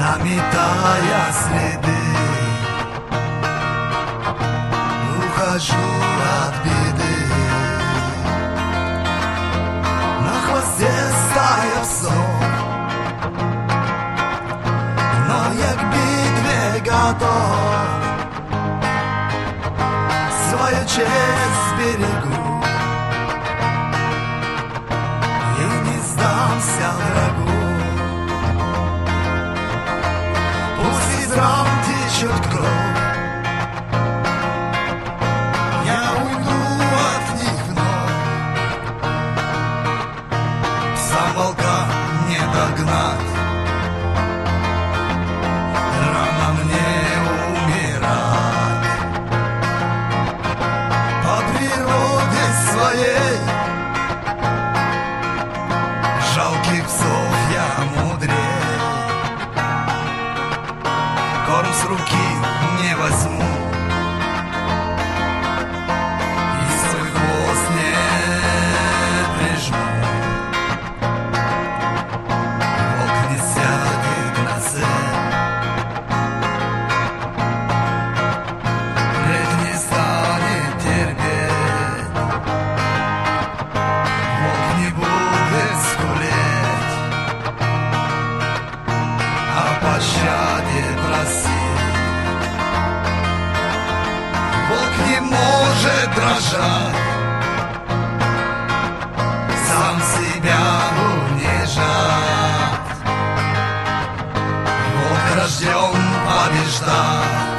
заметая следы. Ухожу от беды. На хвосте стая псов, но я к битве готов. Свою честь сберегу и не сдамся врагу. Пусть из ран течет кровь, я уйду от них вновь. Сам волка не догнать, рано мне умирать. По природе своей жалких псов я мудрей. Корм с руки не возьму и свой хвост не прижму. Волк не сядет на цель, плеть не станет терпеть. Волк не будет скулеть, о пощаде просить. Волк не может дрожать, сам себя унижать. Волк рожден побеждать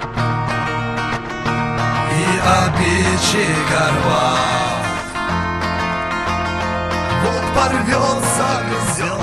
и обидчика рвать. Волк порвется, грызет